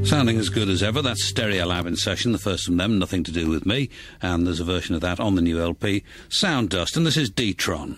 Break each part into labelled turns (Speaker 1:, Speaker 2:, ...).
Speaker 1: Sounding as good as ever. That's Stereolab in session, the first from them, Nothing to Do with Me, and there's a version of that on the new LP, Sound Dust, and this is D-Tron.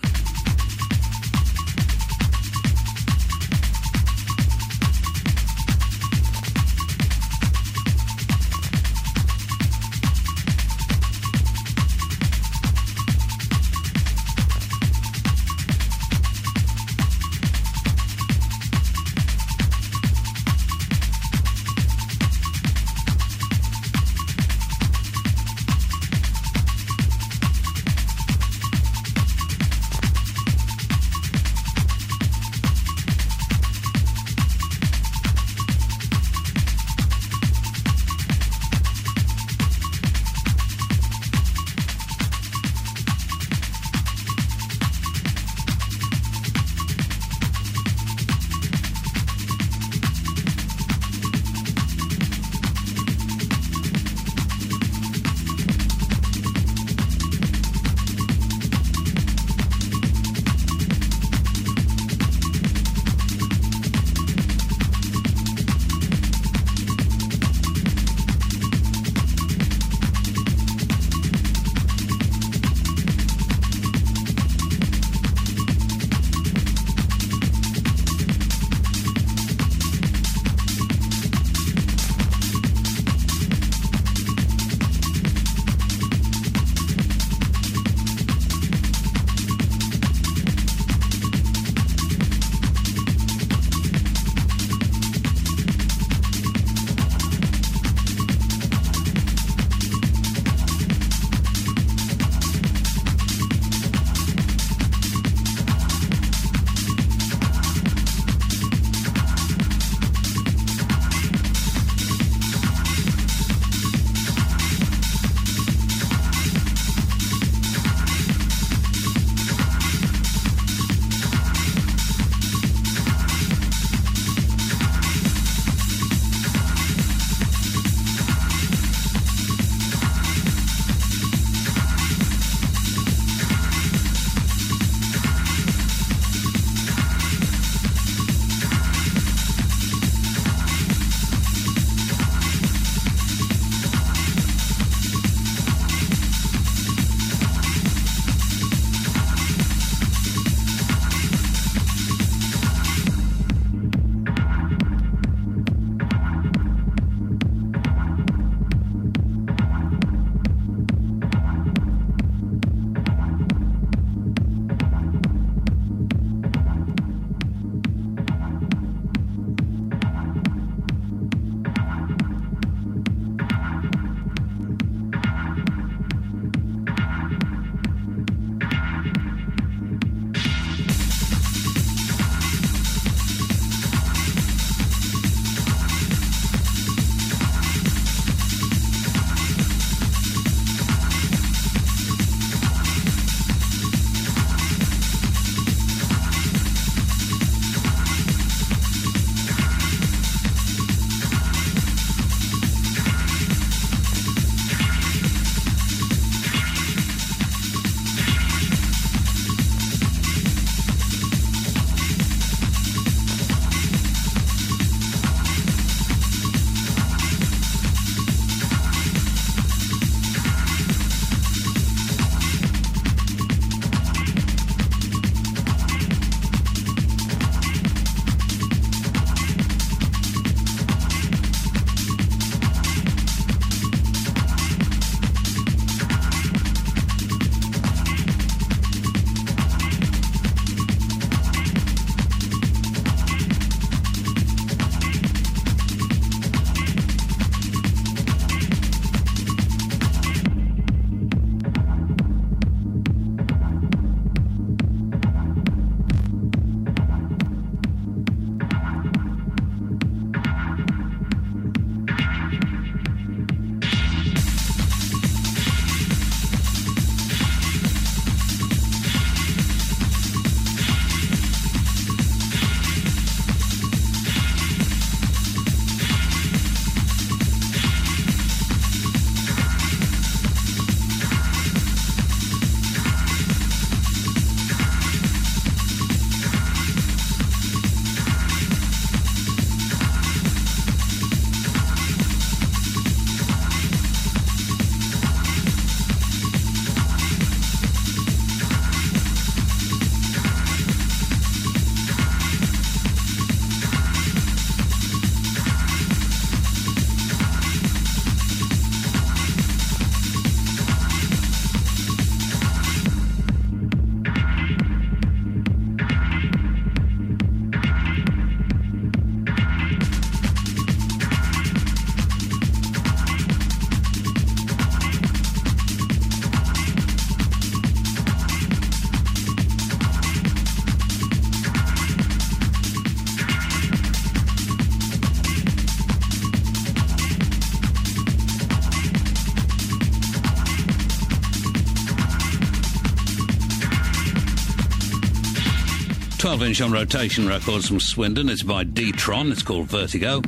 Speaker 1: 12-inch on rotation records from Swindon. It's by D-Tron. It's called Vertigo.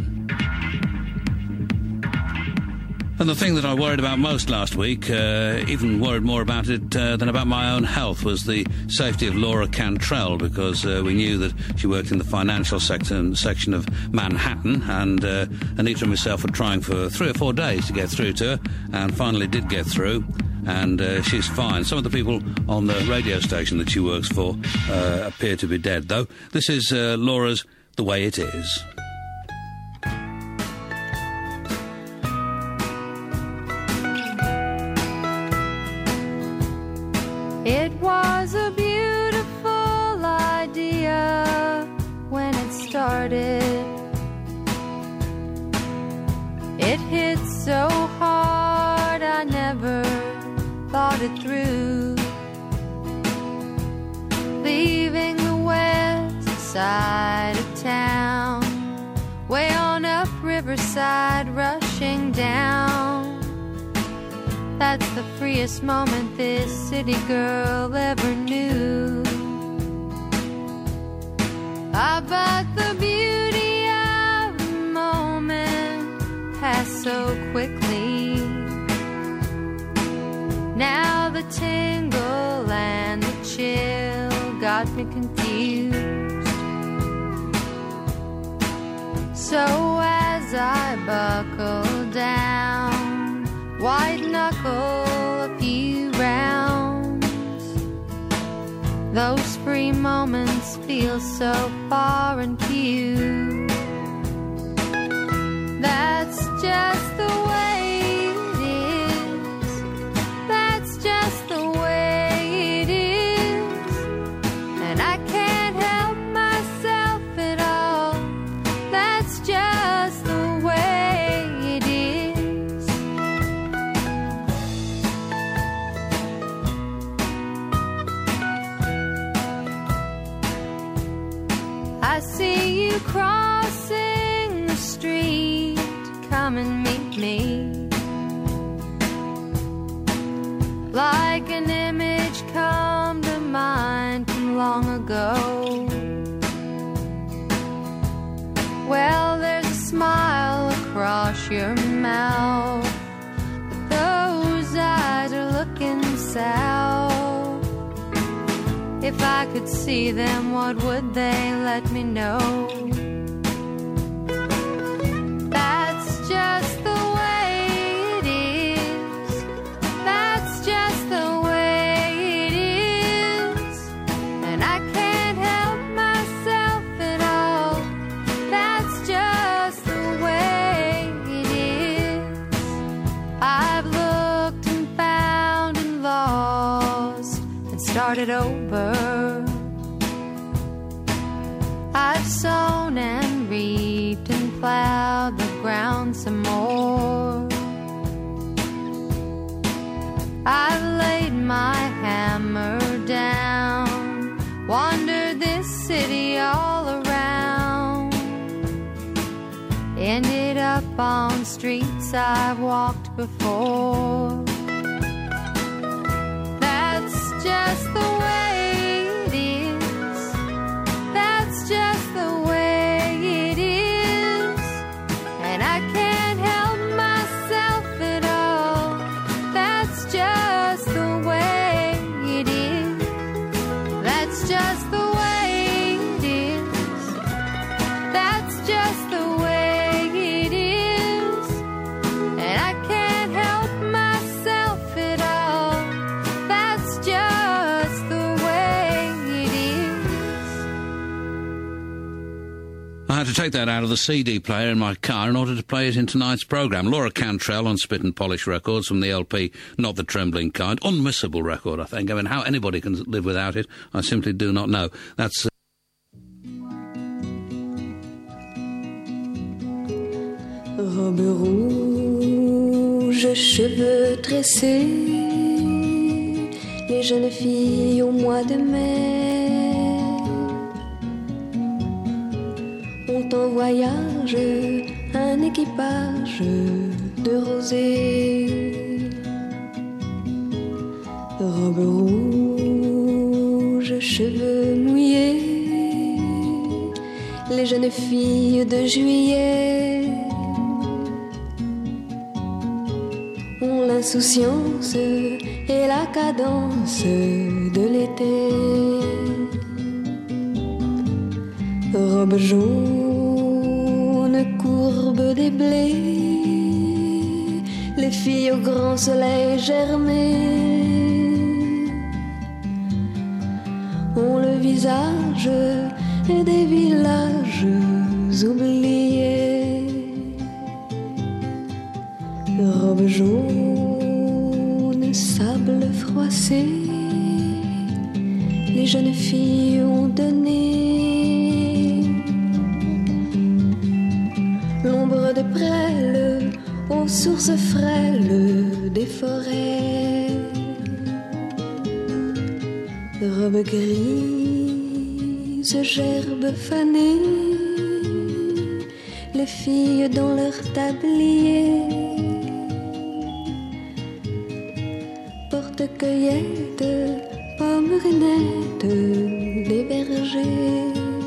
Speaker 1: And the thing that I worried about most last week, even worried more about it than about my own health, was the safety of Laura Cantrell, because we knew that she worked in the financial section of Manhattan, and Anita and myself were trying for 3 or 4 days to get through to her, and finally did get through, and she's fine. Some of the people on the radio station that she works for appear to be dead, though. This is Laura's The Way It Is.
Speaker 2: It was a beautiful idea when it started. It hit so hard I never thought it through. Leaving the west side of town, way on up Riverside, rushing down. That's the freest moment this city girl ever knew. But the beauty of the moment passed so quickly. Now the tingle and the chill got me confused. So as I buckle down, white knuckle a few rounds, those free moments feel so far and few. That's just the way it is. That's just the way it is. And I can't help myself at all. That's just the way it is. I see you crossing the street, come and meet me. Like an image come to mind from long ago. Well, there's a smile across your mouth, but those eyes are looking south. If I could see them, what would they let me know? That's just the way it is. That's just the way it is. And I can't help myself at all. That's just the way it is. I've looked and found and lost and started over. I've sown and reaped and plowed the ground some more. I've laid my hammer down, wandered this city all around, ended up on streets I've walked before. That's just the way it is. That's just the way it is. And I can't help myself at all. That's just the way it is. That's just the way it is. That's just the way it is. And I can't help myself at all. That's just the way it is.
Speaker 1: I had to take that out of the CD player in my car in order to play it in tonight's programme. Laura Cantrell on Spit and Polish Records from the LP Not the Trembling Kind. Unmissable record, I think. I mean, how anybody can live without it, I simply do not know. That's...
Speaker 3: Robe rouge, cheveux tressés, les jeunes filles au mois de mai ont en voyage un équipage de rosée. Robe rouge, cheveux mouillés, les jeunes filles de juillet ont l'insouciance et la cadence de l'été. Robe jaune, courbe des blés, les filles au grand soleil germé ont le visage des villages oubliés. Robe jaune, sable froissé, les jeunes filles ont donné l'ombre de prêle aux sources frêles des forêts. Robe grise, gerbe fanée, les filles dans leur tablier porte-cueillettes, pomerenettes des bergers.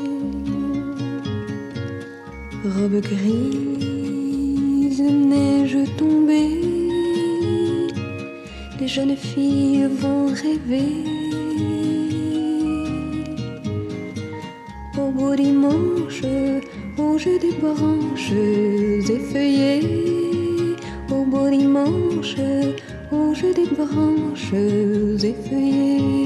Speaker 3: Robe grise, neige tombée, les jeunes filles vont rêver au beau dimanche, au jeu des branches effeuillées. Au beau dimanche, au jeu des branches effeuillées.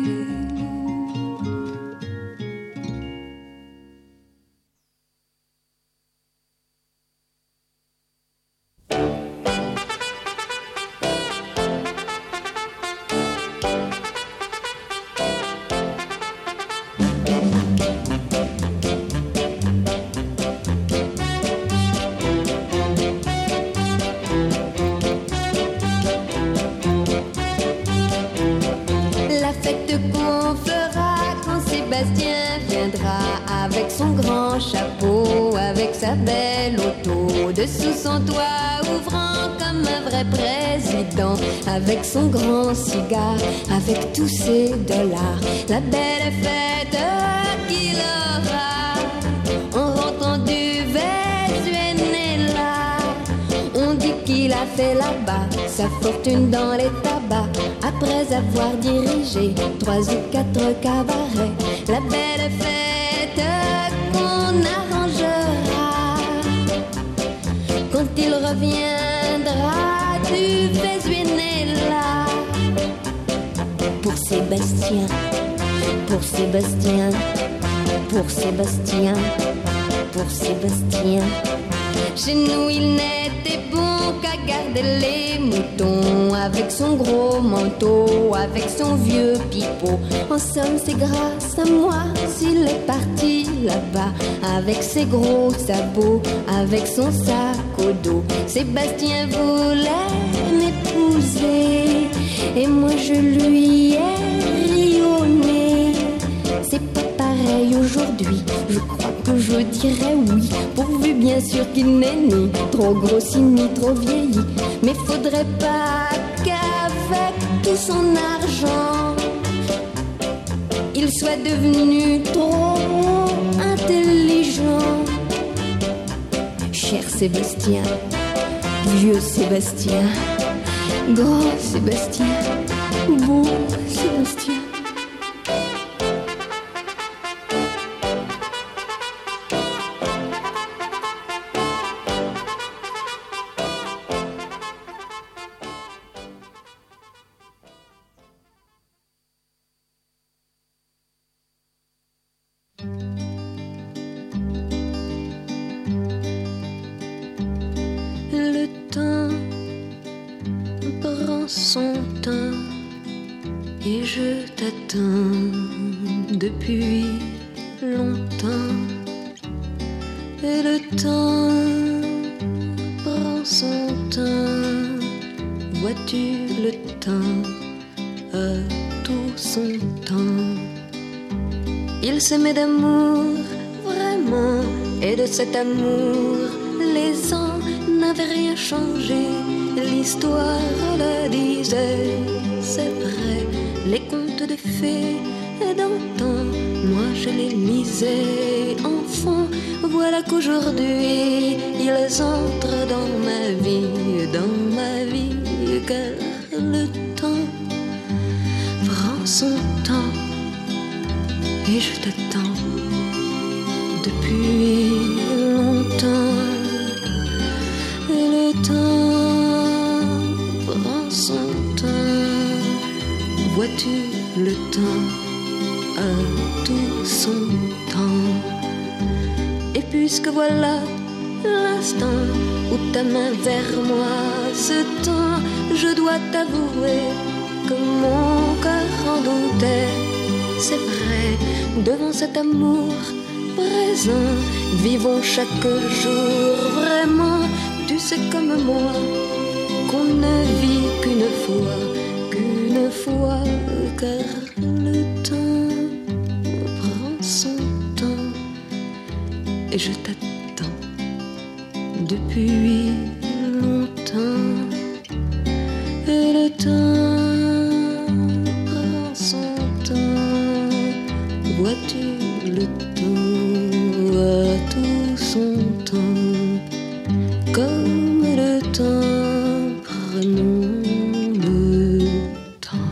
Speaker 2: Avec son grand chapeau, avec sa belle auto, dessous son toit ouvrant comme un vrai président, avec son grand cigare, avec tous ses dollars, la belle fête qu'il aura en rentrant du Venezuela. On dit qu'il a fait là-bas sa fortune dans les tabacs, après avoir dirigé 3 ou 4 cabarets. La belle fête qu'on arrangera quand il reviendra du Venezuela. Pour Sébastien, pour Sébastien, pour Sébastien, pour Sébastien. Chez nous il n'était bon qu'à garder les moutons, avec son gros manteau, avec son vieux pipeau. En somme c'est grâce à moi s'il est parti là-bas, avec ses gros sabots, avec son sac au dos. Sébastien voulait m'épouser et moi je lui ai ri au nez. C'est pas pareil aujourd'hui, je crois que je dirais oui, pourvu bien sûr qu'il n'est ni trop grossi ni trop vieilli. Mais faudrait pas qu'avec tout son argent il soit devenu trop intelligent. Cher Sébastien, vieux Sébastien, grand Sébastien, beau Sébastien.
Speaker 3: Son temps et je t'attends depuis longtemps. Et le temps prend son temps. Vois-tu, le temps a tout son temps. Il s'aimait d'amour vraiment, et de cet amour les ans n'avaient rien changé. L'histoire le disait, c'est vrai, les contes de fées d'antan, moi je les lisais enfant. Voilà qu'aujourd'hui ils entrent dans ma vie, car le temps prend son temps et je t'attends depuis longtemps. Et le temps prend son temps, vois-tu, le temps a tout son temps. Et puisque voilà l'instant où ta main vers moi se tend, je dois t'avouer que mon cœur en doutait. C'est vrai, devant cet amour présent, vivons chaque jour vraiment. Tu sais comme moi qu'on ne vit qu'une fois, car le temps prend son temps et je t'attends depuis longtemps. Et le temps prend son temps, vois-tu, le temps a tout son temps. Comme le temps, prenons le temps.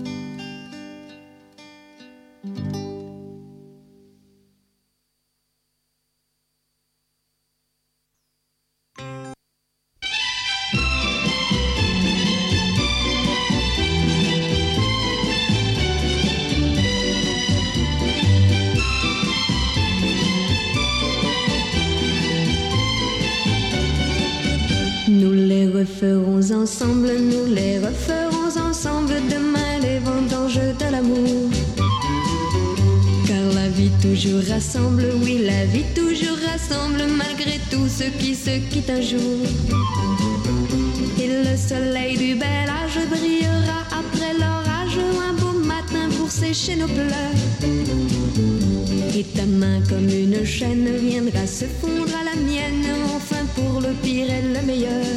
Speaker 3: Nous les referons ensemble, nous les referons ensemble demain, les vendanges de l'amour. Car la vie toujours rassemble, oui, la vie toujours rassemble, malgré tout ceux qui se quittent un jour. Et le soleil du bel âge brillera après l'orage, un beau matin pour sécher nos pleurs. Et ta main comme une chaîne viendra se fondre à la mienne, enfin pour le pire et le meilleur.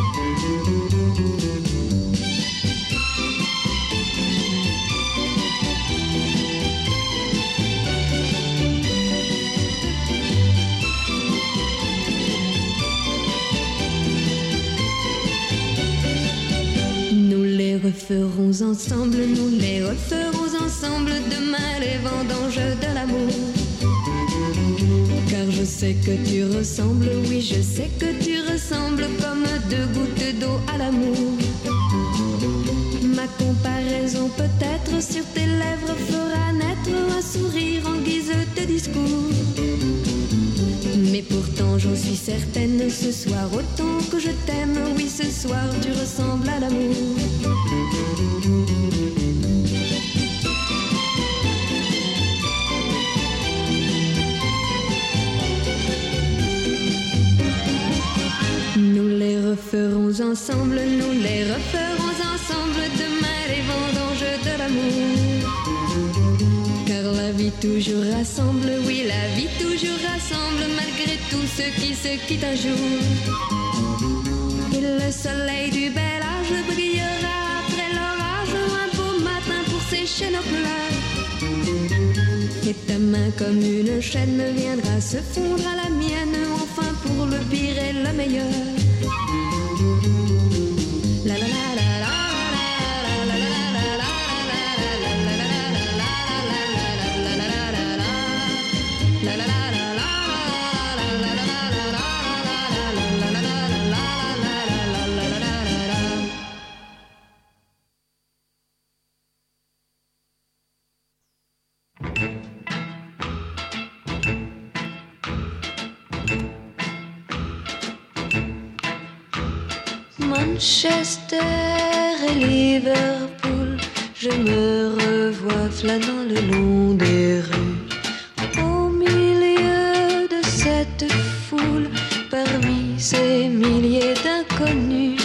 Speaker 3: Nous les referons ensemble, nous les referons ensemble demain, les vendanges de l'amour. Car je sais que tu ressembles, oui, je sais que tu ressembles comme deux gouttes d'eau à l'amour. Ma comparaison peut-être sur tes lèvres fera naître un sourire en guise de discours. Mais pourtant j'en suis certaine, ce soir autant que je t'aime, oui, ce soir tu ressembles à l'amour. Nous les referons ensemble, nous les referons ensemble demain, les vendanges de l'amour. Car la vie toujours rassemble, oui, la vie toujours rassemble, malgré tous ceux qui se quittent un jour. Et le soleil du bel âge brillera après l'orage, un beau matin pour sécher nos pleurs. Et ta main comme une chaîne viendra se fondre à la mienne, enfin pour le pire et le meilleur. La la la la la. Manchester et Liverpool, je me revois flânant le long des rues, au milieu de cette foule, parmi ces milliers d'inconnus.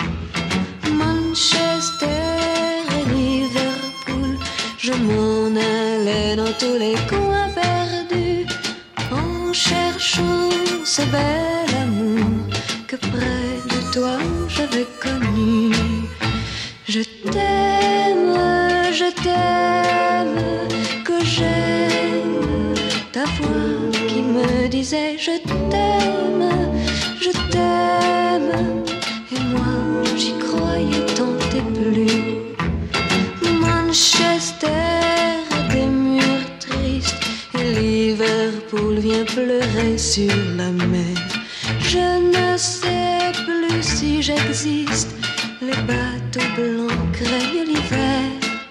Speaker 3: Manchester et Liverpool, je m'en allais dans tous les coins perdus, en cherchant ce bel amour que près de toi j'avais connu. Je t'aime,
Speaker 4: sur la mer. Je ne sais plus si j'existe. Les bateaux blancs craignent l'hiver.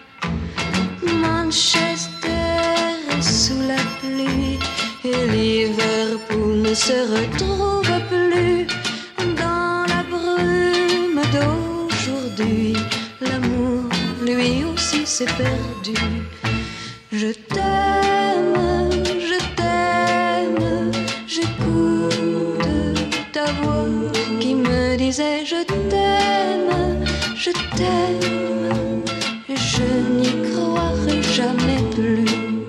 Speaker 4: Manchester est sous la pluie et Liverpool ne se retrouve plus dans la brume d'aujourd'hui. L'amour, lui aussi, s'est perdu. Je t'aime, j'écoute ta voix qui me disait je t'aime, et je n'y croirai jamais plus.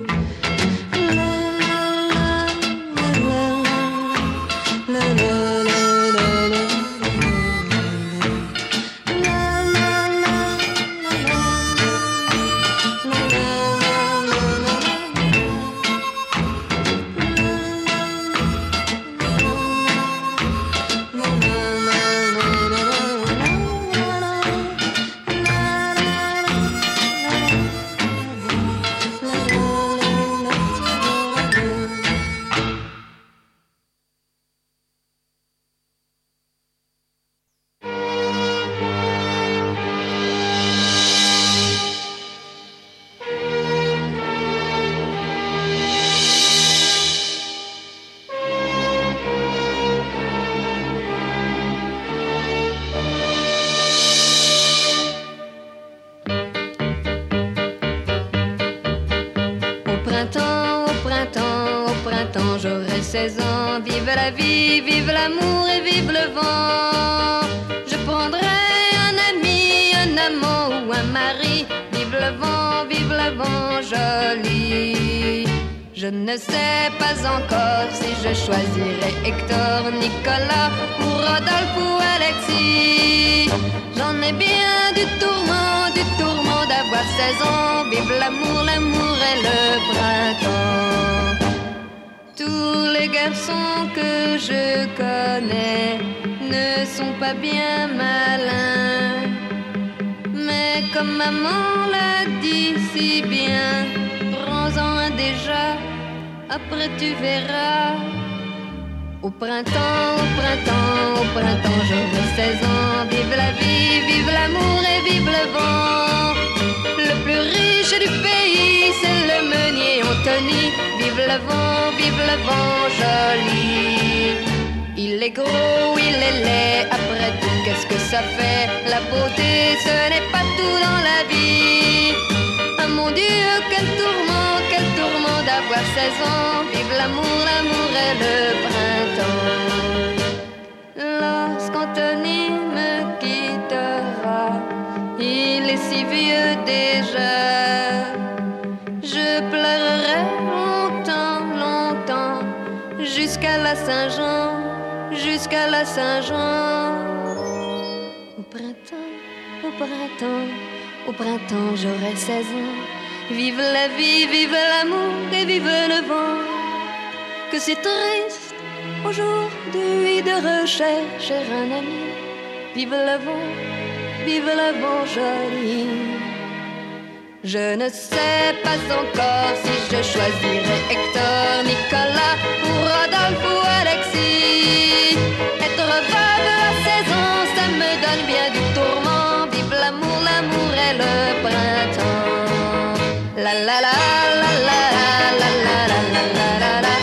Speaker 3: J'aurai 16 ans, vive la vie, vive l'amour et vive le vent. Je prendrai un ami, un amant ou un mari. Vive le vent joli. Je ne sais pas encore si je choisirai Hector, Nicolas ou Rodolphe ou Alexis. J'en ai bien du tourment d'avoir 16 ans. Vive l'amour, l'amour et le printemps. Tous les garçons que je connais ne sont pas bien malins. Mais comme maman l'a dit si bien, prends-en un déjà, après tu verras. Au printemps, j'aurai 16 ans. Vive la vie, vive l'amour et vive le vent. Le plus riche du pays, c'est le meunier Anthony. Vive le vent joli. Il est gros, il est laid. Après tout, qu'est-ce que ça fait? La beauté, ce n'est pas tout dans la vie. Ah mon Dieu, quel tourment d'avoir 16 ans. Vive l'amour, l'amour et le printemps. Lorsqu'Anthony me quittera, il est si vieux déjà. Je pleurerai longtemps, jusqu'à la Saint-Jean. Au printemps, j'aurai 16 ans. Vive la vie, vive l'amour et vive le vent. Que c'est triste aujourd'hui de rechercher un ami. Vive le vent joli. Je ne sais pas encore si je choisirai Hector, Nicolas ou Rodolphe ou Alexis. Être veuve à 16 ans, ça me donne bien du tourment. Vive l'amour, l'amour et le printemps. La la la la la la la la la la la la.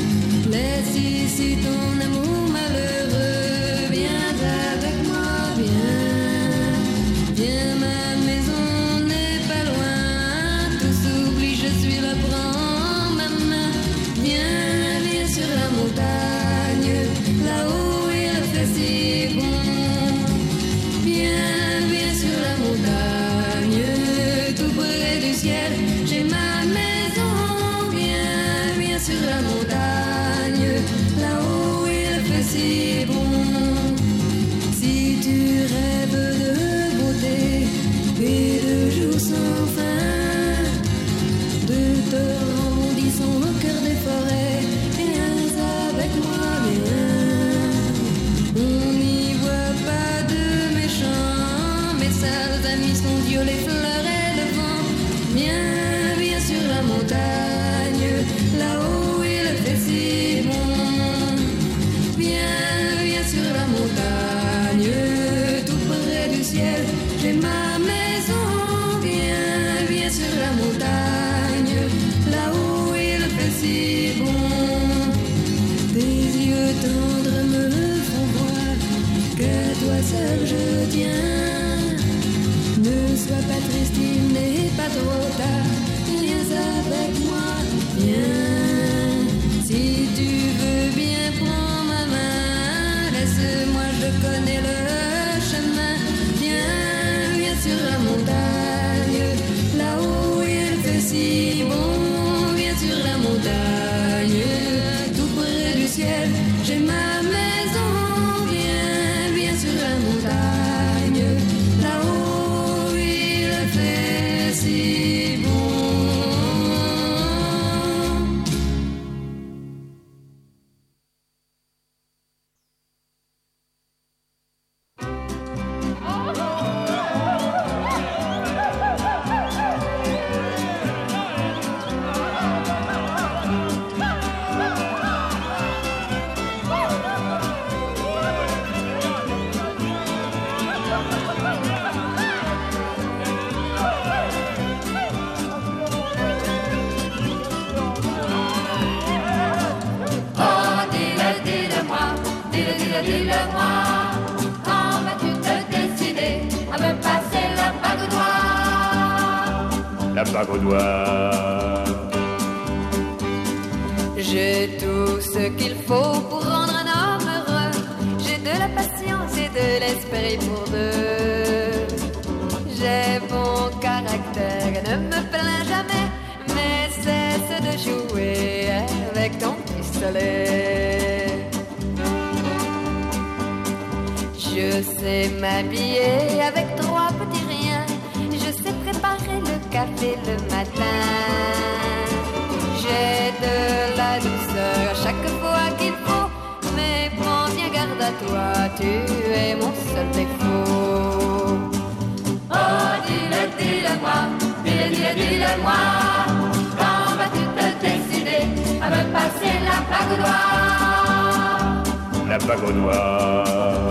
Speaker 2: Si ton amour malheureux, viens avec moi, viens.
Speaker 3: sans fin, de te rebondissant au cœur des forêts. Viens avec moi, viens. On n'y voit pas de méchants, mes sales amis sont Dieu, les fleurs et le vent. Viens, viens sur la montagne, là-haut il fait si bon. Viens, viens sur la montagne, tout près du ciel, j'ai ma maison. Viens, viens sur la montagne, là-haut il fait si bon. Tes yeux tendres me font voir que toi seul je tiens. Ne sois pas triste, il n'est pas trop tard. Viens avec moi, viens. Si tu veux bien, prends ma main. Laisse-moi, je connais le chemin. Viens, viens sur la montagne, là-haut il fait si bon. Viens sur la montagne, tout près du ciel, j'ai ma maison. Viens, viens sur la montagne, là-haut il fait si bon.
Speaker 2: Dis-le-moi, quand vas-tu te décider à me passer la bague au doigt?
Speaker 5: La bague au doigt.
Speaker 3: J'ai tout ce qu'il faut pour rendre un homme heureux. J'ai de la patience et de l'esprit pour deux. J'ai bon caractère et ne me plains jamais, mais cesse de jouer avec ton pistolet. Je sais m'habiller avec 3 petits riens. Je sais préparer le café le matin. J'ai de la douceur à chaque fois qu'il faut. Mais prends bien garde à toi, tu es mon seul défaut.
Speaker 2: Oh, dis-le-moi, dis-le-moi, quand vas-tu te décider à me passer la bague au doigt?
Speaker 5: La bague au doigt.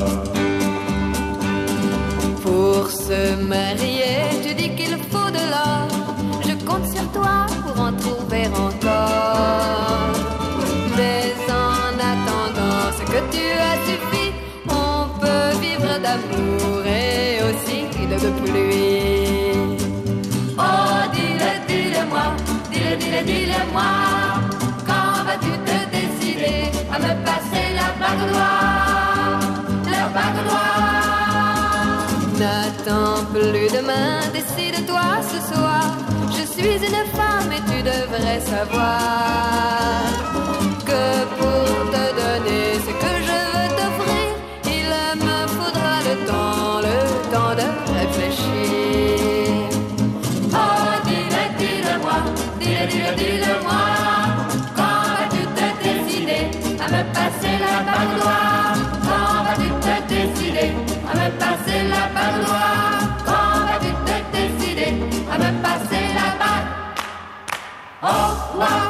Speaker 3: Pour se marier, tu dis qu'il faut de l'or. Je compte sur toi pour en trouver encore. Mais en attendant ce que tu as suffi, on peut vivre d'amour et aussi de pluie.
Speaker 2: Oh, dis-le-moi, dis-le-moi, quand vas-tu te décider à me passer la bague au doigt? La bague au doigt.
Speaker 3: N'attends plus demain, décide-toi ce soir. Je suis une femme et tu devrais savoir que pour te donner ce que je veux t'offrir, il me faudra le temps de réfléchir.
Speaker 2: Oh, dis-le-moi, dis-le-moi, quand vas-tu te décider à me passer la bague au doigt? Quand vas-tu te décider à me passer la bague au doigt? Quand vas-tu te décider à me passer la bague au doigt?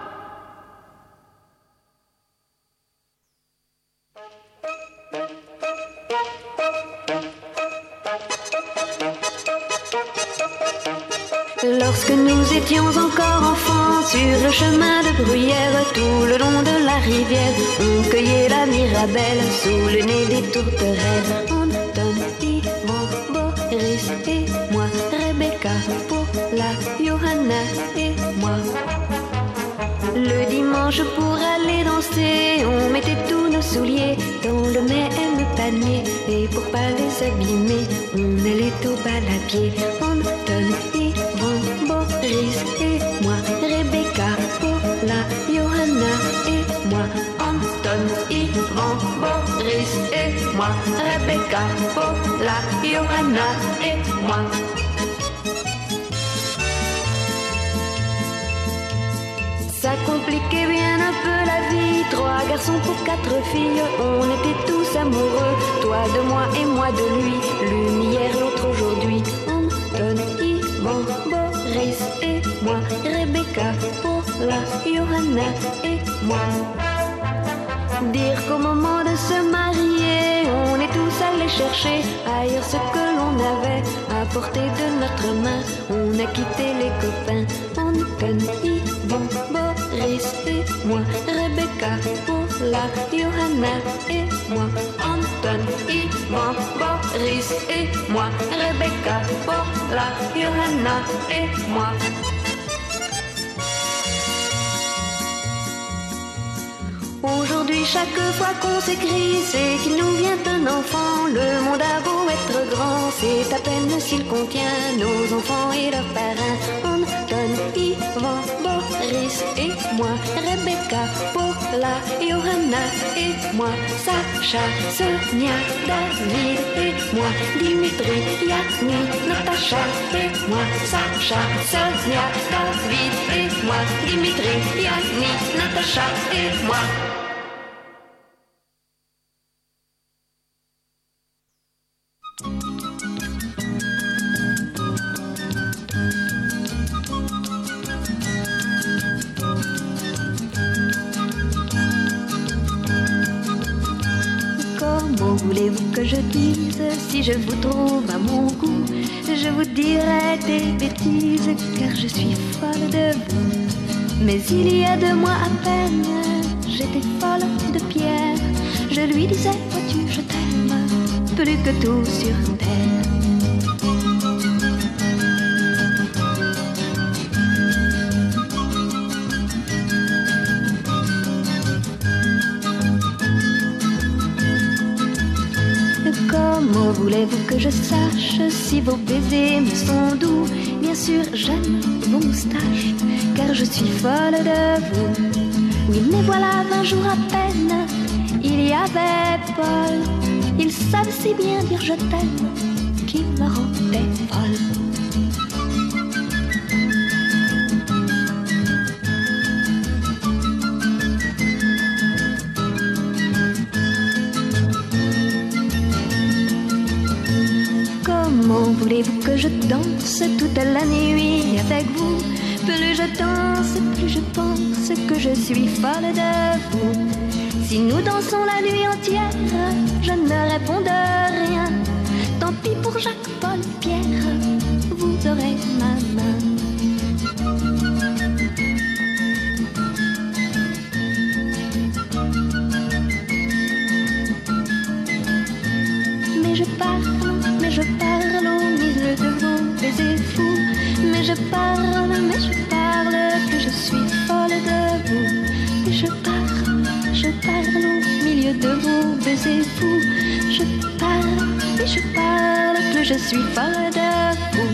Speaker 4: Lorsque nous étions encore enfants, sur le chemin de Bruyère, tout le long de la rivière, on cueillait la mirabelle sous le nez des tourterelles. Anton, Yvon, Boris et moi, Rebecca, Paula, Johanna et moi. Le dimanche pour aller danser, on mettait tous nos souliers dans le même panier. Et pour pas les abîmer, on allait au bal à pied. Anton, Yvon, Boris et moi, Rebecca, Paula, Johanna et moi. Anton, Yvon, Boris et moi, Rebecca, Paula, Johanna et moi. Expliquez bien un peu la vie. 3 garçons pour 4 filles, on était tous amoureux. Toi de moi et moi de lui. L'une hier, l'autre aujourd'hui. Anton, Ivan, Boris et moi. Rebecca, Paula, Johanna et moi. Dire qu'au moment de se marier, on est tous allés chercher ailleurs ce que l'on avait à portée de notre main. On a quitté les copains, Anton, Ivan, Boris et moi. Rebecca, Paula, Johanna et moi. Anton, Ivan, Boris et moi. Rebecca, Paula, Johanna et moi. Aujourd'hui, chaque fois qu'on s'écrit, c'est qu'il nous vient un enfant. Le monde a beau être grand, c'est à peine s'il contient nos enfants et leurs parrains. Anton, Ivan, Boris et moi. Rebecca, Paula, Johanna et moi. Sacha, Sonia, David et moi. Dimitri, Yanni, Natacha et moi. Sacha, Sonia, David et moi. Dimitri, Yanni, Natacha et moi. Comment voulez-vous que je dise? Si je vous trouve à mon goût, je vous dirai des bêtises, car je suis folle de vous. Mais il y a 2 mois à peine, j'étais folle de Pierre. Je lui disais, vois-tu, je t'aime, plus que tout sur terre. Comment voulez-vous que je sache si vos baisers me sont doux? Bien sûr, j'aime vos moustaches, car je suis folle de vous. Oui, mais voilà, 20 jours à peine, il y avait Paul. Il savait si bien dire je t'aime qu'il me rendait folle. Comment voulez-vous que je danse toute la nuit avec vous? Plus je danse, plus je pense que je suis folle de vous. Si nous dansons la nuit entière, je ne réponds de rien. Tant pis pour Jacques, Paul, Pierre, vous aurez ma main. Mais je parle au milieu de vos baisers fous. Mais je parle, que je suis folle de vous. Mais je parle au milieu de vos baisers fous. Je parle, que je suis folle de vous.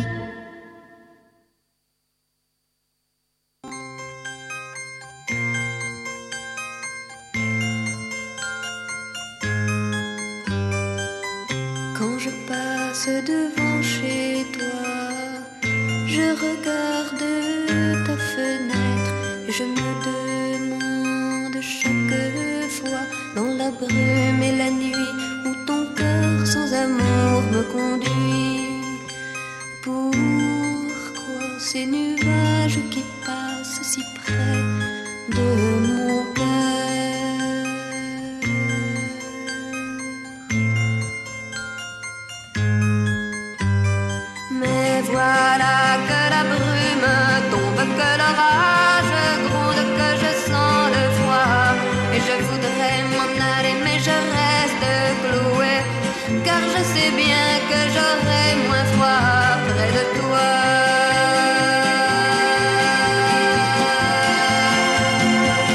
Speaker 4: Quand je passe devant chez toi, je regarde ta fenêtre et je me demande chaque fois, dans la brume et la nuit, où ton cœur sans amour me conduit. Pourquoi ces nuages qui passent si près de mon cœur? Mais voilà que la brume tombe, que l'orage gronde, que je sens le froid. Et je voudrais m'en aller, mais je reste clouée, car je sais bien que j'aurai moins froid près de toi.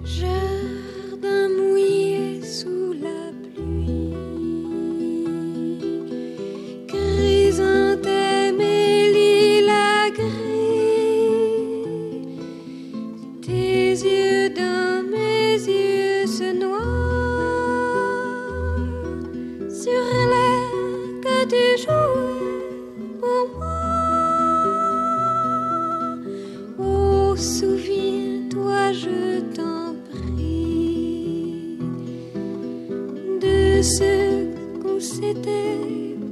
Speaker 3: Jardin mouillé sous la pluie, chrysanthème et lilas gris, tes yeux dans mes yeux se noient sur l'air que tu jouais pour moi. Oh, souviens-toi, je t'en prie, de ce qu'on s'était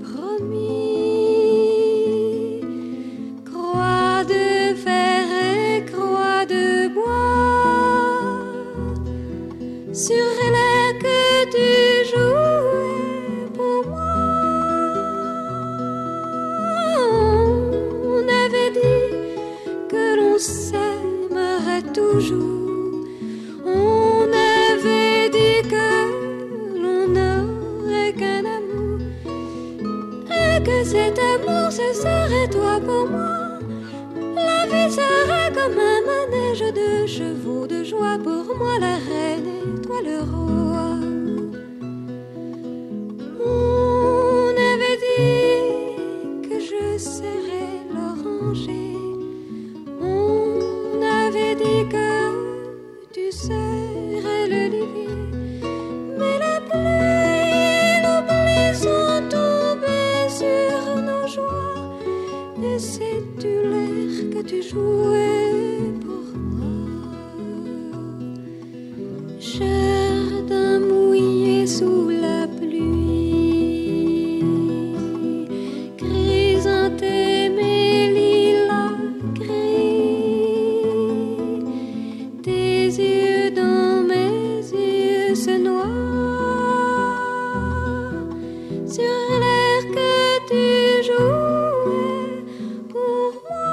Speaker 3: promis. Croix de fer et croix de bois, sur l'air que tu jouais pour moi. On avait dit que l'on s'aimerait toujours. On avait dit que l'on n'aurait qu'un amour, et que cet amour ce serait toi pour moi. La vie serait comme un manège de chevaux de joie, pour moi la reine et toi le roi. On avait dit que je serais l'oranger, on avait dit que tu serais l'olivier, mais la pluie et l'oubli sont tombés sur nos joies, et c'est-tu l'air que tu jouais pour moi? Jardin mouillé sous la pluie, chrysanthème et lilas gris, tes yeux dans mes yeux se noient sur l'air que tu jouais pour moi.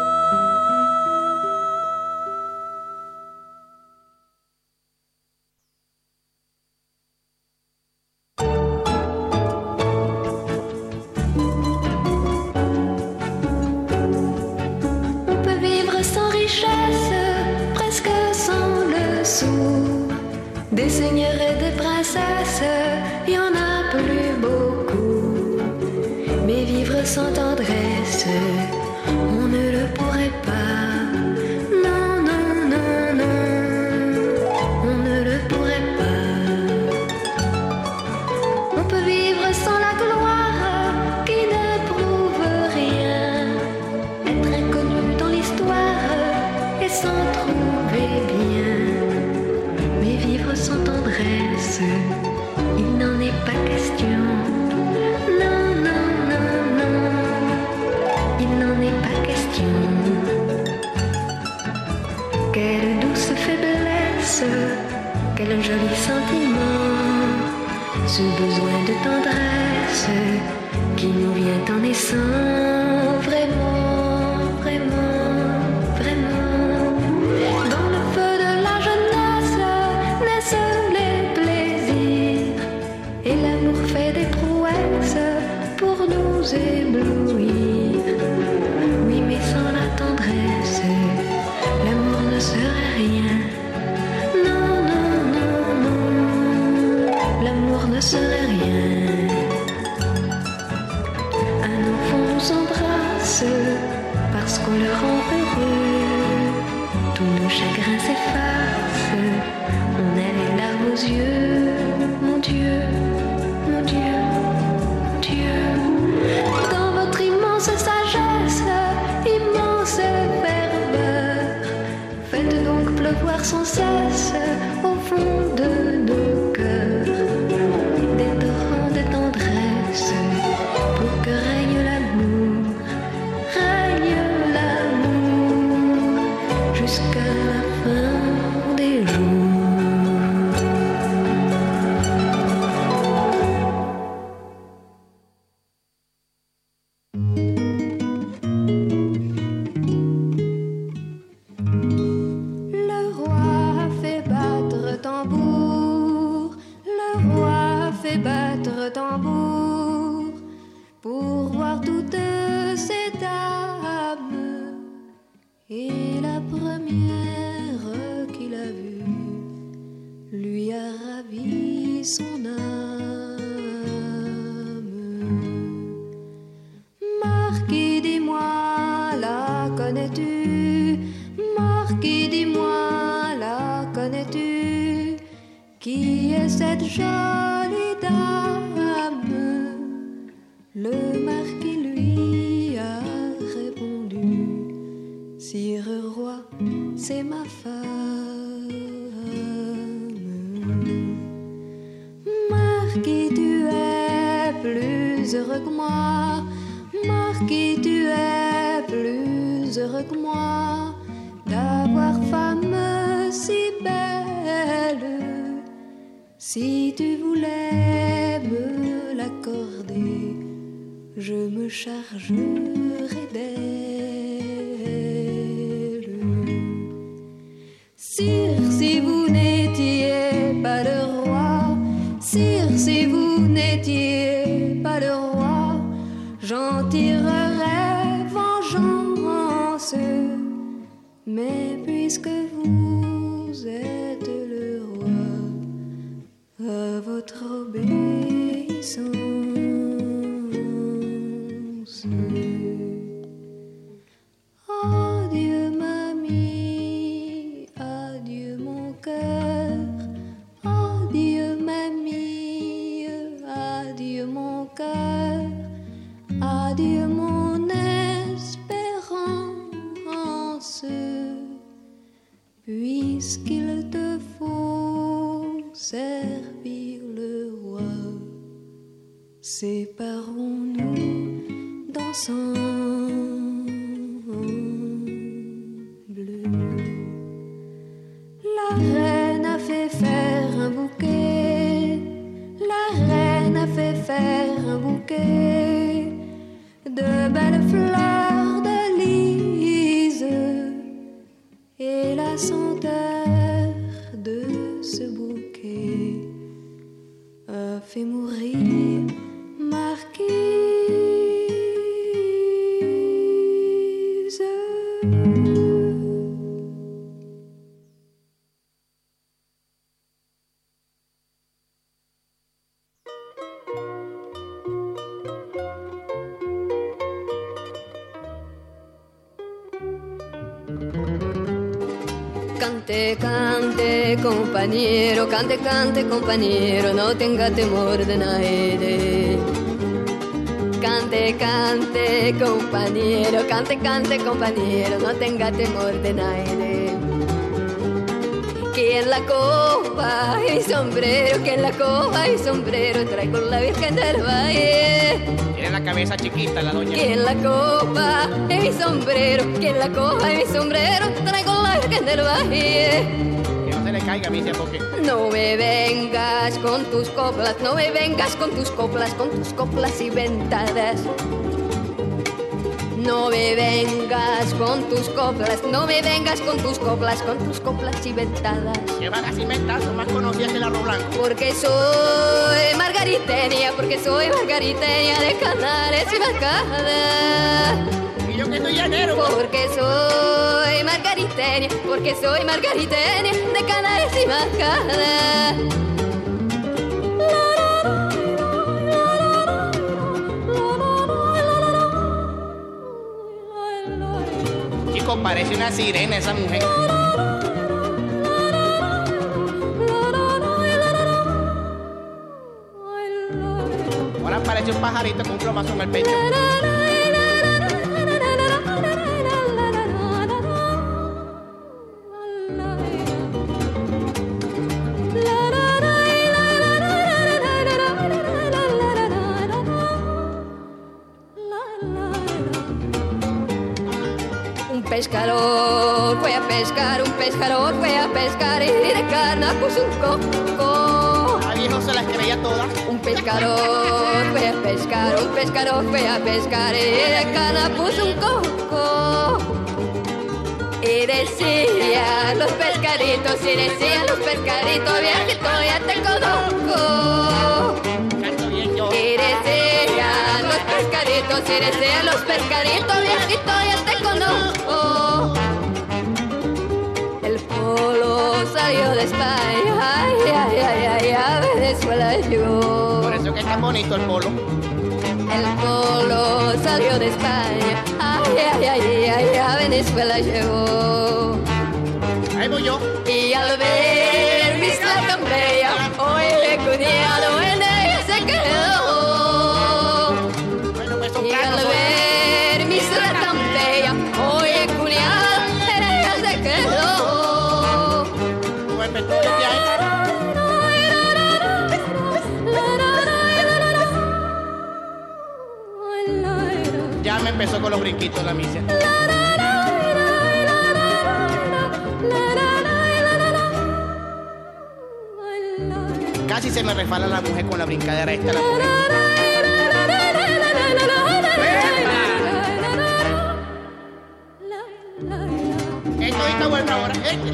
Speaker 4: On peut vivre sans richesse, presque sans le sou. Des seigneurs et des princesses, y en a plus beaucoup. Mais vivre sans tendresse, on ne le pourrait pas. Non, non, non, non, on ne le pourrait pas. On peut vivre sans la gloire qui ne prouve rien, être inconnu dans l'histoire et s'en trouver bien. Mais vivre sans tendresse, il n'en est pas question. Non, non, non, non, il n'en est pas question. Quelle douce faiblesse, quel joli sentiment, ce besoin de tendresse qui nous vient en naissant, vraiment, vraiment, vraiment. Dans le feu de la jeunesse naissent les plaisirs, et l'amour fait des prouesses pour nous éblouir. Oui, mais sans la tendresse, l'amour ne serait rien. Non, non, non, non, l'amour ne serait rien. Un enfant nous embrasse parce qu'on le rend heureux. Tous nos chagrins s'effacent, on a les larmes aux yeux. Mon Dieu, mon Dieu, mon Dieu. Dans votre immense sagesse, immense ferveur, faites donc pleuvoir sans cesse au fond de nos cœurs des torrents de tendresse, pour que règne l'amour, jusqu'à la fin des jours.
Speaker 3: son âme. Marquis, dis-moi, la connais-tu? Marquis, dis-moi, la connais-tu? Qui est cette jolie dame? Le marquis lui a répondu: Sire roi, c'est ma femme. Marquis, tu es plus heureux que moi. Marquis, tu es plus heureux que moi d'avoir femme si belle. Si tu voulais me l'accorder, je me chargerai d'elle. Sire, si vous n'étiez pas le roi, sire, si vous n'étiez pas le roi, j'en tirerais vengeance. Mais puisque vous êtes le roi, à votre obéissance. Adieu mamie, adieu mon cœur, adieu mamie, adieu mon cœur, adieu mon espérance. Puisqu'il te faut servir le roi, séparons-nous d'ensemble. La reine a fait faire un bouquet, la reine a fait faire un bouquet de belles fleurs de lys, et la senteur de ce bouquet a fait mourir Marquise. Cante, cante, compañero, cante, cante, compañero, no tenga temor de nadie. Cante, cante, compañero, cante, cante, compañero, no tenga temor de nadie. Que en la copa y sombrero, que en la copa y sombrero traigo la Virgen del Valle.
Speaker 6: Tiene la cabeza chiquita la doña.
Speaker 3: Que en la copa y mi sombrero, que en la copa y mi sombrero traigo la Virgen del Valle.
Speaker 6: Que no se le caiga a mí, porque
Speaker 3: no me vengas con tus coplas, no me vengas con tus coplas inventadas. No me vengas con tus coplas, no me vengas con tus coplas inventadas.
Speaker 6: Que van a inventar, son más conocidas que el arroz blanco.
Speaker 3: Porque soy margariteña de Canales y Mascada.
Speaker 6: Y yo que soy llanero.
Speaker 3: Porque soy margariteña de Canales y Mascada.
Speaker 6: Chico, parece una sirena esa mujer. Ahora parece un pajarito con un plomazo en el pecho.
Speaker 3: Pescador, fue a pescar, un pescador fue a pescar y de cana puso un coco.
Speaker 6: A viejo se las creía todas.
Speaker 3: Un pescador fue a pescar, un pescador fue a pescar y de cana puso un coco. Y decían los pescaditos, y decían los pescaditos, viejito ya te conozco. Y decían los pescaditos, y decían los pescaditos, viejito ya te conozco. El polo salió de España, ay, ay, ay, ay, a Venezuela.
Speaker 2: llegó.
Speaker 6: Por eso que es tan bonito el polo.
Speaker 2: El polo salió de España, ay, ay, ay, ay, a Venezuela llegó.
Speaker 6: Ahí voy yo.
Speaker 2: Y al ver mi isla tan bella, oye, cuñado, en ella se quedó.
Speaker 6: Bueno, pues
Speaker 2: Y al
Speaker 6: soprano.
Speaker 2: ver mi isla tan bella, oye, cuñado, en ella se quedó.
Speaker 6: Buen petróleo que hay. Ya me empezó con los brinquitos la misia. Casi se me resbala la mujer con la brincadera esta. La mujer. Esto está bueno ahora.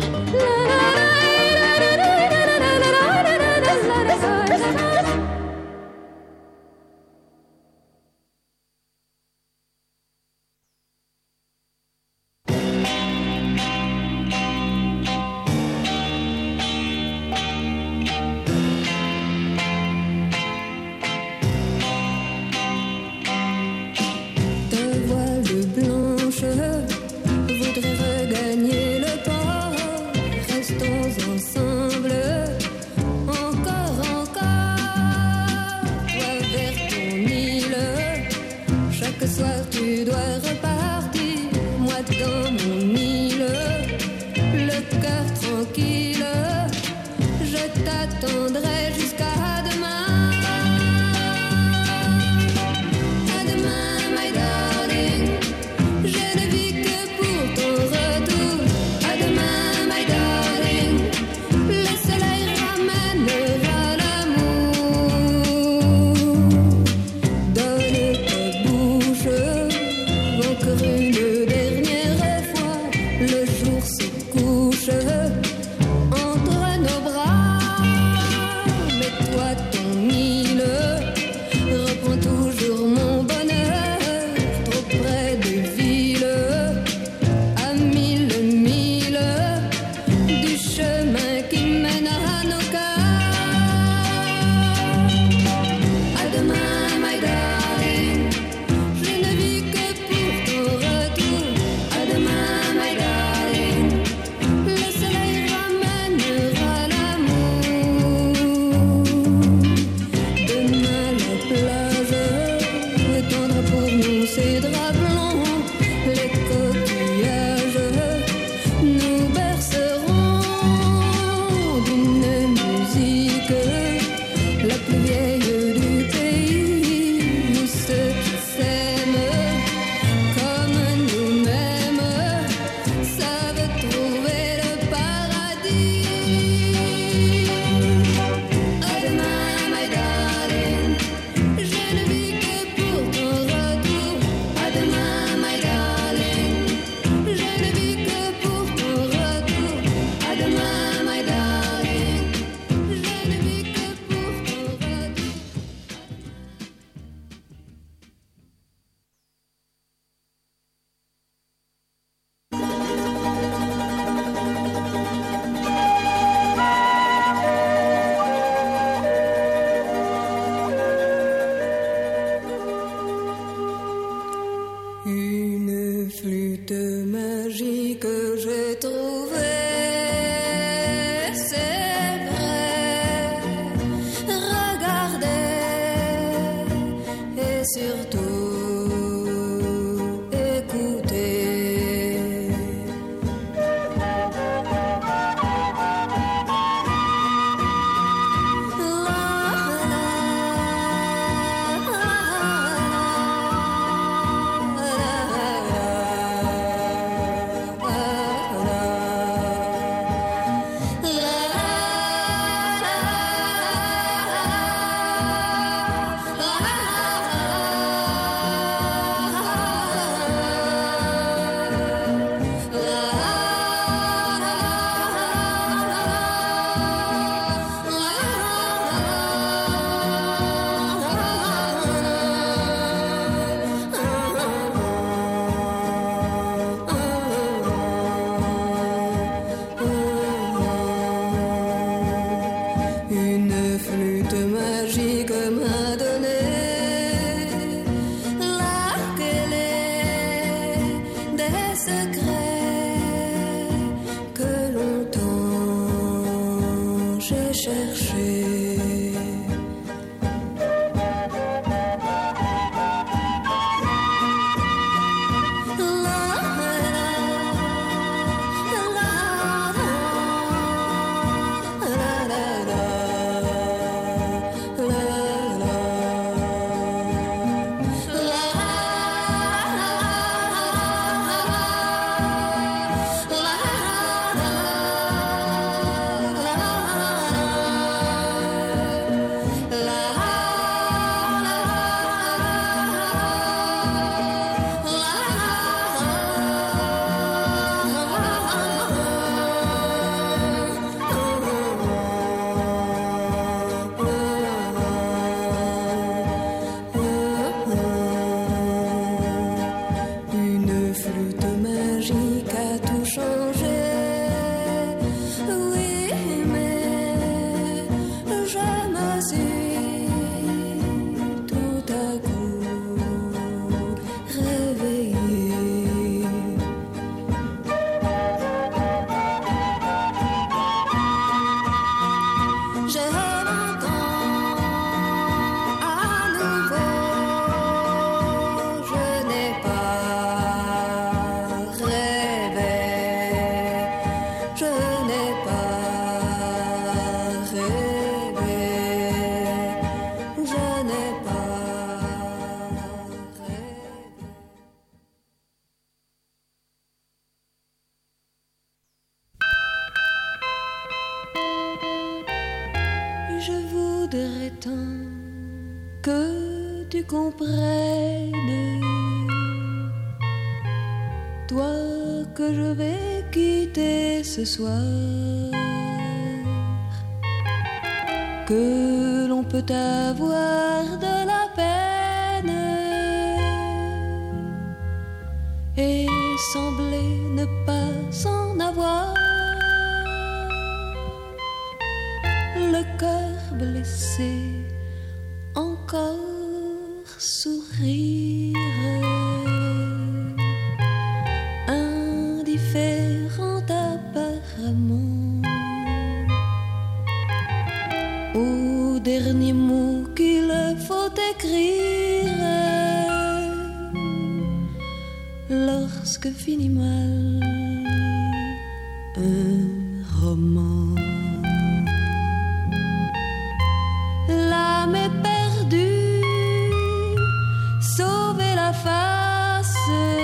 Speaker 3: Ta voile blanche voudrait regagner le port. Restons ensemble, encore, encore. Toi vers ton île, chaque soir tu dois repartir. Moi dans mon île, le cœur tranquille, je t'attendrai jusqu'à demain. À demain, my darling, je ne vis que pour ton retour. À demain, my darling, le soleil ramènera l'amour. Donne ta bouche, encore une dernière fois. Le jour se couche entre nos bras. chercher.
Speaker 7: Ce soir, que l'on peut avoir de la peine et sembler ne pas en avoir, le cœur blessé encore sourire. Au dernier mot qu'il faut écrire lorsque finit mal un roman. L'âme est perdue, sauver la face,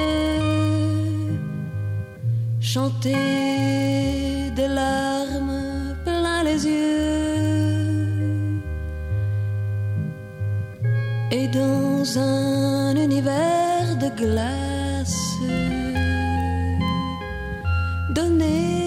Speaker 7: chanter des larmes plein les yeux. Et dans un univers de glace, donner